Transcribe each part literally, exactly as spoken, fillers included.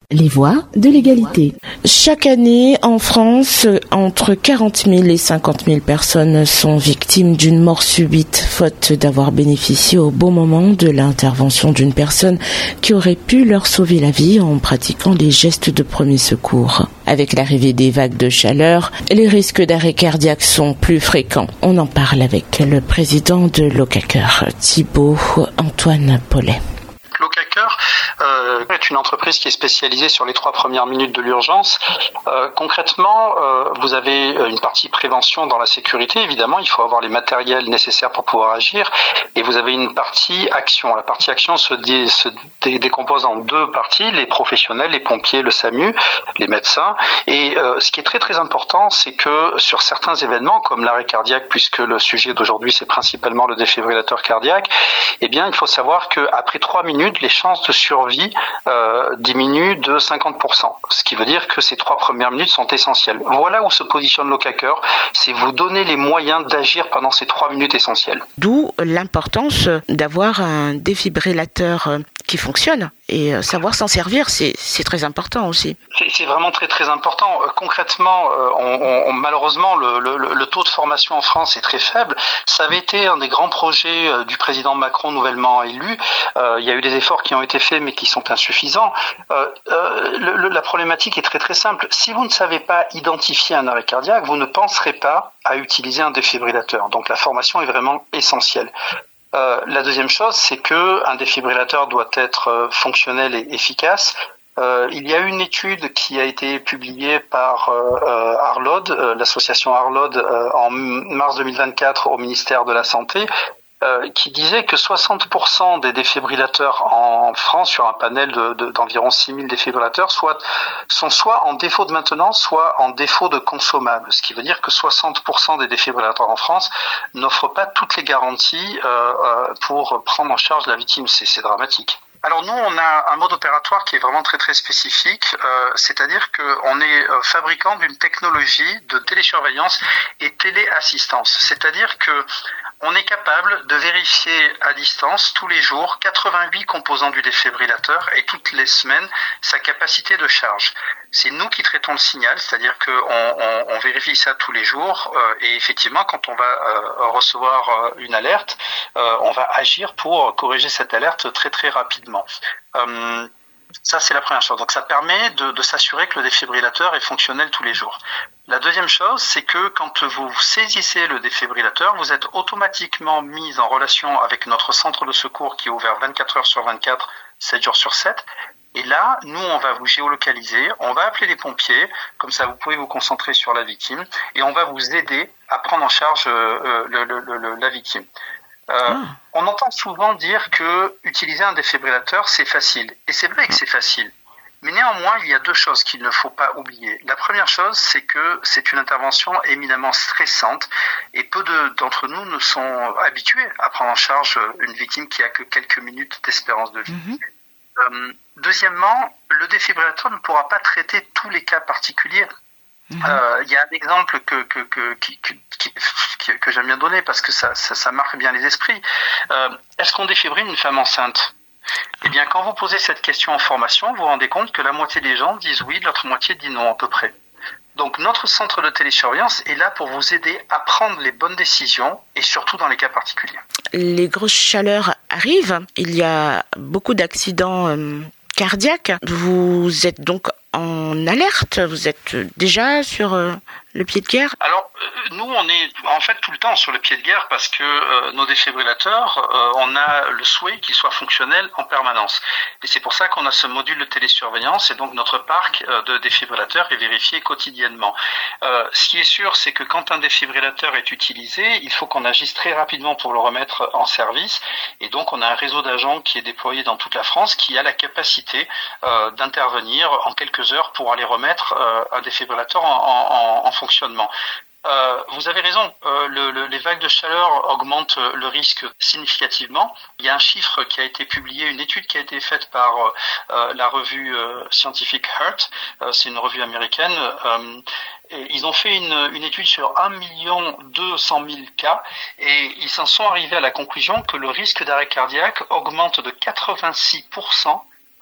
Les voies de l'égalité. Chaque année, en France, entre quarante mille et cinquante mille personnes sont victimes d'une mort subite, faute d'avoir bénéficié au bon moment de l'intervention d'une personne qui aurait pu leur sauver la vie en pratiquant des gestes de premier secours. Avec l'arrivée des vagues de chaleur, les risques d'arrêt cardiaque sont plus fréquents. On en parle avec le président de Locaqueur, Thibaut Antoine Paulet. Locaqueur euh, est une entreprise qui est spécialisée sur les trois premières minutes de l'urgence. Euh, concrètement, euh, vous avez une partie prévention dans la sécurité. Évidemment, il faut avoir les matériels nécessaires pour pouvoir agir. Et vous avez une partie action. La partie action se, dé, se dé, décompose en deux parties, les professionnels, les pompiers, le SAMU, les médecins. Et euh, ce qui est très très important, c'est que sur certains événements, comme l'arrêt cardiaque, puisque le sujet d'aujourd'hui c'est principalement le défibrillateur cardiaque, eh bien il faut savoir qu'après trois minutes, les chances de survie euh, diminuent de cinquante pour cent. Ce qui veut dire que ces trois premières minutes sont essentielles. Voilà où se positionne Locaqueur, c'est vous donner les moyens d'agir pendant ces trois minutes essentielles. D'où l'importance d'avoir un défibrillateur qui fonctionne et savoir s'en servir, c'est, c'est très important aussi. C'est, c'est vraiment très très important. Concrètement, on, on, malheureusement, le, le, le taux de formation en France est très faible. Ça avait été un des grands projets du président Macron nouvellement élu. Euh, il y a eu des efforts qui ont été faits mais qui sont insuffisants. Euh, euh, le, le, la problématique est très très simple. Si vous ne savez pas identifier un arrêt cardiaque, vous ne penserez pas à utiliser un défibrillateur. Donc la formation est vraiment essentielle. Euh, la deuxième chose, c'est que un défibrillateur doit être euh, fonctionnel et efficace. Euh, il y a une étude qui a été publiée par euh, Arlode, euh, l'association Arlode, euh, en mars deux mille vingt-quatre au ministère de la Santé, euh, qui disait que soixante pour cent des défibrillateurs en France, sur un panel de, de, d'environ six mille défibrillateurs, soit, sont soit en défaut de maintenance, soit en défaut de consommable. Ce qui veut dire que soixante pour cent des défibrillateurs en France n'offrent pas toutes les garanties euh, euh, pour prendre en charge la victime. C'est, c'est dramatique. Alors nous, on a un mode opératoire qui est vraiment très très spécifique, euh, c'est-à-dire qu'on est euh, fabricant d'une technologie de télésurveillance et téléassistance. C'est-à-dire que on est capable de vérifier à distance tous les jours quatre-vingt-huit composants du défibrillateur et toutes les semaines sa capacité de charge. C'est nous qui traitons le signal, c'est-à-dire qu'on on, on vérifie ça tous les jours euh, et effectivement quand on va euh, recevoir euh, une alerte, euh, on va agir pour corriger cette alerte très très rapidement. Euh, Ça, c'est la première chose. Donc, ça permet de, de s'assurer que le défibrillateur est fonctionnel tous les jours. La deuxième chose, c'est que quand vous saisissez le défibrillateur, vous êtes automatiquement mis en relation avec notre centre de secours qui est ouvert vingt-quatre heures sur vingt-quatre, sept jours sur sept. Et là, nous, on va vous géolocaliser, on va appeler les pompiers, comme ça vous pouvez vous concentrer sur la victime, et on va vous aider à prendre en charge euh, le, le, le, la victime. Euh, ah. On entend souvent dire que utiliser un défibrillateur c'est facile, et c'est vrai que c'est facile. Mais néanmoins, il y a deux choses qu'il ne faut pas oublier. La première chose, c'est que c'est une intervention éminemment stressante, et peu de, d'entre nous ne sont habitués à prendre en charge une victime qui a que quelques minutes d'espérance de vie. Mm-hmm. Euh, deuxièmement, le défibrillateur ne pourra pas traiter tous les cas particuliers. Il mmh. euh, y a un exemple que que que qui, qui, qui, que j'aime bien donner parce que ça ça, ça marque bien les esprits. Euh, est-ce qu'on défibrille une femme enceinte ? Eh bien, quand vous posez cette question en formation, vous vous rendez compte que la moitié des gens disent oui, l'autre moitié dit non à peu près. Donc notre centre de télésurveillance est là pour vous aider à prendre les bonnes décisions et surtout dans les cas particuliers. Les grosses chaleurs arrivent, il y a beaucoup d'accidents euh, cardiaques. Vous êtes donc en alerte, vous êtes déjà sur euh, le pied de guerre ? Alors, euh, nous, on est en fait tout le temps sur le pied de guerre parce que euh, nos défibrillateurs, euh, on a le souhait qu'ils soient fonctionnels en permanence. Et c'est pour ça qu'on a ce module de télésurveillance et donc notre parc euh, de défibrillateurs est vérifié quotidiennement. Euh, ce qui est sûr, c'est que quand un défibrillateur est utilisé, il faut qu'on agisse très rapidement pour le remettre en service. Et donc, on a un réseau d'agents qui est déployé dans toute la France qui a la capacité euh, d'intervenir en quelques heures pour aller remettre euh, un défibrillateur en, en, en fonctionnement. Euh, vous avez raison, euh, le, le, les vagues de chaleur augmentent le risque significativement. Il y a un chiffre qui a été publié, une étude qui a été faite par euh, la revue euh, scientifique Heart, euh, c'est une revue américaine. Euh, et ils ont fait une, une étude sur un million deux cent mille cas et ils s'en sont arrivés à la conclusion que le risque d'arrêt cardiaque augmente de quatre-vingt-six pour cent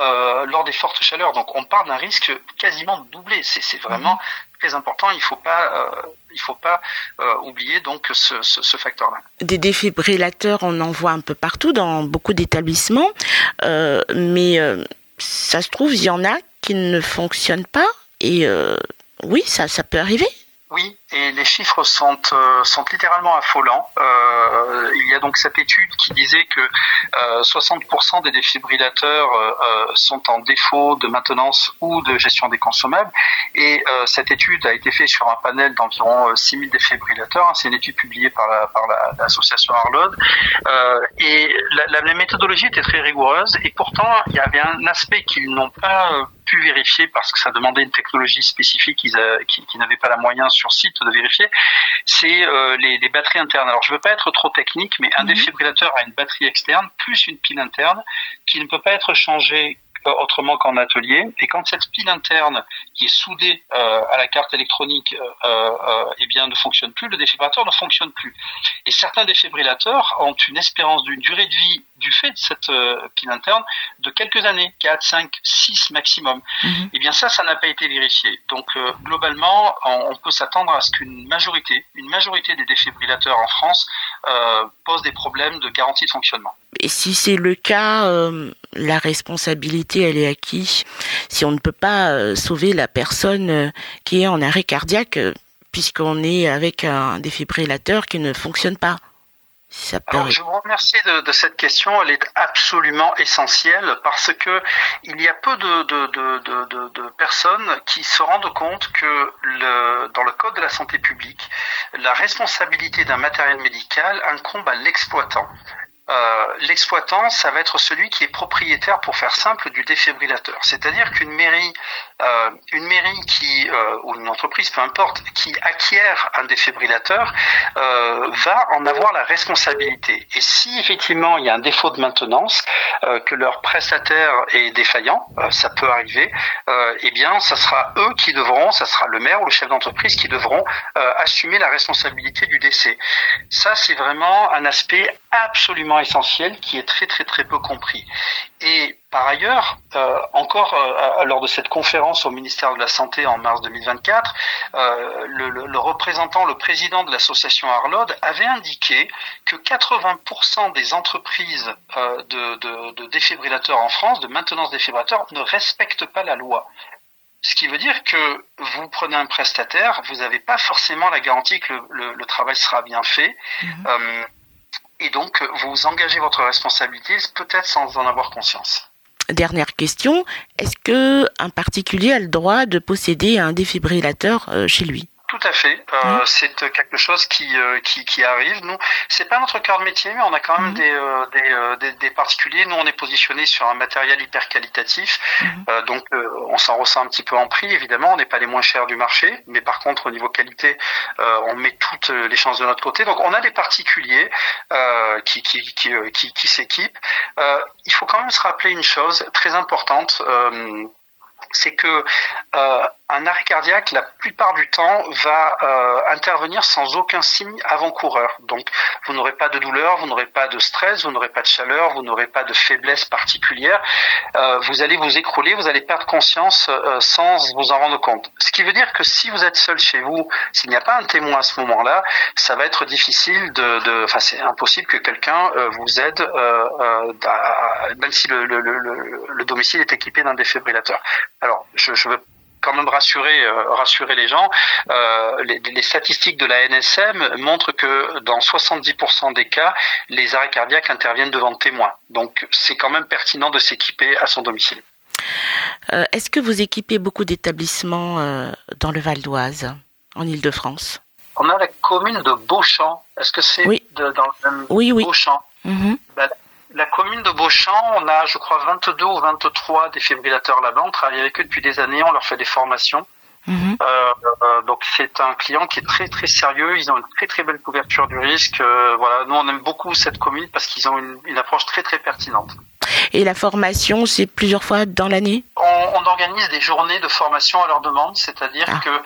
euh, lors des fortes chaleurs. Donc on parle d'un risque quasiment doublé. C'est, c'est vraiment très important. Il faut pas, euh, il faut pas euh, oublier donc ce, ce, ce facteur-là. Des défibrillateurs, on en voit un peu partout dans beaucoup d'établissements, euh, mais euh, ça se trouve, il y en a qui ne fonctionnent pas. Et euh, oui, ça, ça peut arriver. Oui, et les chiffres sont euh, sont littéralement affolants. Euh, il y a donc cette étude qui disait que euh, soixante pour cent des défibrillateurs euh, sont en défaut de maintenance ou de gestion des consommables. Et euh, cette étude a été faite sur un panel d'environ six mille défibrillateurs. C'est une étude publiée par la, par la, l'association Arlode. Euh, et la, la, la méthodologie était très rigoureuse. Et pourtant, il y avait un aspect qu'ils n'ont pas euh, pu vérifier parce que ça demandait une technologie spécifique qu'ils, a, qu'ils, qu'ils n'avaient pas la moyen sur site de vérifier, c'est euh, les, les batteries internes. Alors je ne veux pas être trop technique, mais un mmh. défibrillateur a une batterie externe plus une pile interne qui ne peut pas être changée autrement qu'en atelier. Et quand cette pile interne qui est soudée euh, à la carte électronique euh, euh, eh bien ne fonctionne plus, le défibrillateur ne fonctionne plus. Et certains défibrillateurs ont une espérance d'une durée de vie du fait de cette euh, pile interne de quelques années, quatre, cinq, six maximum. Mmh. Et bien ça, ça n'a pas été vérifié. Donc euh, globalement, on, on peut s'attendre à ce qu'une majorité, une majorité des défibrillateurs en France euh, posent des problèmes de garantie de fonctionnement. Et si c'est le cas, euh, la responsabilité, elle est à qui ? Si on ne peut pas euh, sauver la personne euh, qui est en arrêt cardiaque, euh, puisqu'on est avec un défibrillateur qui ne fonctionne pas. Ça peut... Alors, je vous remercie de, de cette question. Elle est absolument essentielle parce que il y a peu de, de, de, de, de, de personnes qui se rendent compte que le, dans le Code de la santé publique, la responsabilité d'un matériel médical incombe à l'exploitant. Euh, l'exploitant, ça va être celui qui est propriétaire, pour faire simple, du défibrillateur. C'est-à-dire qu'une mairie, euh, une mairie qui euh, ou une entreprise, peu importe, qui acquiert un défibrillateur, euh, va en avoir la responsabilité. Et si effectivement il y a un défaut de maintenance, euh, que leur prestataire est défaillant, euh, ça peut arriver, euh, eh bien, ça sera eux qui devront, ça sera le maire ou le chef d'entreprise qui devront euh, assumer la responsabilité du décès. Ça, c'est vraiment un aspect absolument essentiel qui est très très très peu compris. Et par ailleurs, euh, encore euh, lors de cette conférence au ministère de la Santé en mars deux mille vingt-quatre, euh, le, le, le représentant, le président de l'association Arlode avait indiqué que quatre-vingts pour cent des entreprises euh, de, de, de défibrillateurs en France, de maintenance défibrillateurs, ne respectent pas la loi. Ce qui veut dire que vous prenez un prestataire, vous n'avez pas forcément la garantie que le, le, le travail sera bien fait. Mmh. Euh, Et donc, vous engagez votre responsabilité, peut-être sans en avoir conscience. Dernière question, est-ce que un particulier a le droit de posséder un défibrillateur euh, chez lui ? Tout à fait. Euh, mmh. C'est quelque chose qui, euh, qui qui arrive. Nous, c'est pas notre cœur de métier, mais on a quand même mmh. des, euh, des, euh, des des particuliers. Nous, on est positionné sur un matériel hyper qualitatif, mmh. euh, donc euh, on s'en ressent un petit peu en prix. Évidemment, on n'est pas les moins chers du marché, mais par contre, au niveau qualité, euh, on met toutes les chances de notre côté. Donc, on a des particuliers euh, qui qui qui qui, qui s'équipent. Euh, il faut quand même se rappeler une chose très importante. Euh, c'est que euh, un arrêt cardiaque, la plupart du temps, va euh, intervenir sans aucun signe avant-coureur. Donc, vous n'aurez pas de douleur, vous n'aurez pas de stress, vous n'aurez pas de chaleur, vous n'aurez pas de faiblesse particulière. Euh, vous allez vous écrouler, vous allez perdre conscience euh, sans vous en rendre compte. Ce qui veut dire que si vous êtes seul chez vous, s'il n'y a pas un témoin à ce moment-là, ça va être difficile de... de enfin, c'est impossible que quelqu'un euh, vous aide, euh, euh, à, même si le, le, le, le domicile est équipé d'un défibrillateur. Alors, je, je veux quand même rassurer euh, rassurer les gens. Euh, les, les statistiques de la N S M montrent que dans soixante-dix pour cent des cas, les arrêts cardiaques interviennent devant témoins. Donc, c'est quand même pertinent de s'équiper à son domicile. Euh, est-ce que vous équipez beaucoup d'établissements euh, dans le Val d'Oise, en Île-de-France ? On a la commune de Beauchamp. Est-ce que c'est oui. de, dans le même oui, oui. Beauchamp mm-hmm. ben, La commune de Beauchamp, on a, je crois, vingt-deux ou vingt-trois défibrillateurs là-bas. On travaille avec eux depuis des années, on leur fait des formations. Mmh. Euh, euh, donc c'est un client qui est très très sérieux. Ils ont une très très belle couverture du risque. Euh, voilà, nous on aime beaucoup cette commune parce qu'ils ont une, une approche très très pertinente. Et la formation, c'est plusieurs fois dans l'année ? on, on organise des journées de formation à leur demande, c'est-à-dire ah. que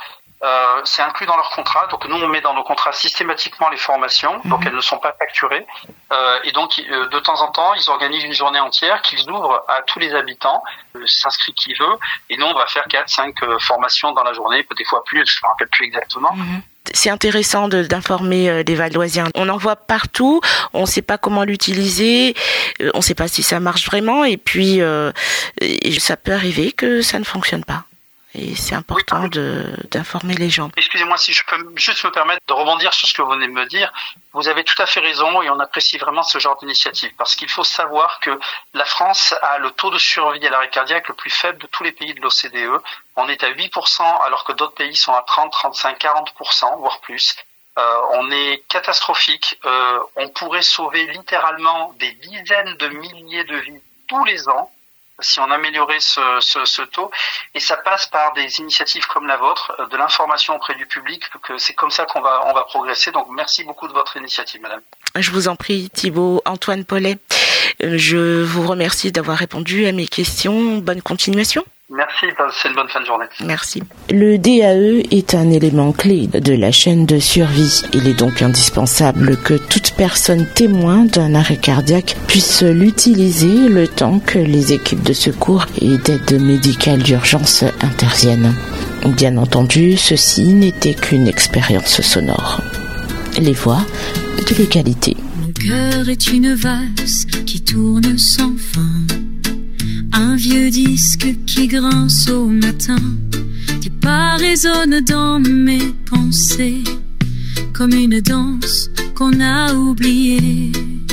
Euh, c'est inclus dans leur contrat. Donc nous, on met dans nos contrats systématiquement les formations. Donc elles ne sont pas facturées. Euh, et donc euh, de temps en temps, ils organisent une journée entière qu'ils ouvrent à tous les habitants. Euh, s'inscrit qui veut. Et nous, on va faire quatre, cinq euh, formations dans la journée, peut-être des fois plus. Je ne me rappelle plus exactement. Mmh. C'est intéressant de, d'informer euh, les Valdoisiens. On en voit partout, on ne sait pas comment l'utiliser, euh, on ne sait pas si ça marche vraiment, et puis euh, et ça peut arriver que ça ne fonctionne pas. Et c'est important oui. de, d'informer les gens. Excusez-moi, si je peux juste me permettre de rebondir sur ce que vous venez de me dire. Vous avez tout à fait raison et on apprécie vraiment ce genre d'initiative. Parce qu'il faut savoir que la France a le taux de survie à l'arrêt cardiaque le plus faible de tous les pays de l'O C D E. On est à huit pour cent alors que d'autres pays sont à trente, trente-cinq, quarante pour cent, voire plus. Euh, on est catastrophique. Euh, on pourrait sauver littéralement des dizaines de milliers de vies tous les ans si on améliorait ce, ce, ce taux, et ça passe par des initiatives comme la vôtre, de l'information auprès du public, que c'est comme ça qu'on va, on va progresser. Donc merci beaucoup de votre initiative, madame. Je vous en prie, Thibaut. Antoine Paulet, je vous remercie d'avoir répondu à mes questions. Bonne continuation. Merci, c'est une bonne fin de journée. Merci. Le D A E est un élément clé de la chaîne de survie. Il est donc indispensable que toute personne témoin d'un arrêt cardiaque puisse l'utiliser le temps que les équipes de secours et d'aide médicale d'urgence interviennent. Bien entendu, ceci n'était qu'une expérience sonore. Les voix de l'égalité. Mon cœur est une valse qui tourne sans fin. Un vieux disque qui grince au matin, qui pas résonne dans mes pensées, comme une danse qu'on a oubliée.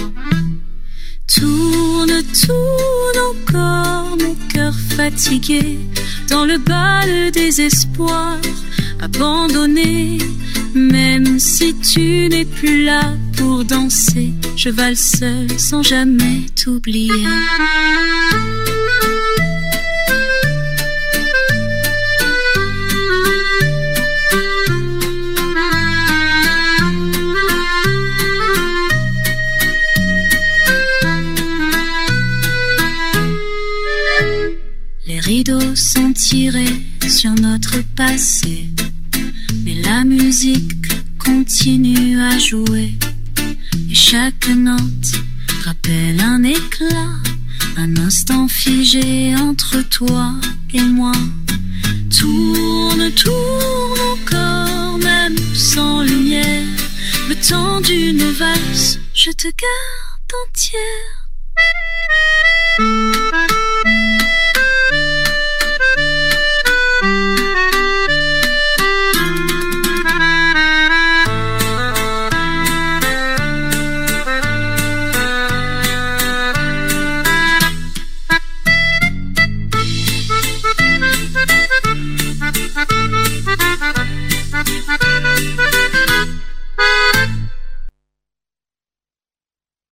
Tourne, tourne encore mon cœur fatigué, dans le bal des espoirs, abandonné. Même si tu n'es plus là pour danser, je valse seul sans jamais t'oublier. Les rideaux sont tirés sur notre passé, mais la musique continue à jouer. Et chaque note rappelle un éclat, un instant figé entre toi et moi. Tourne, tourne encore, même sans lumière, le temps d'une valse, je te garde entière. Thank you.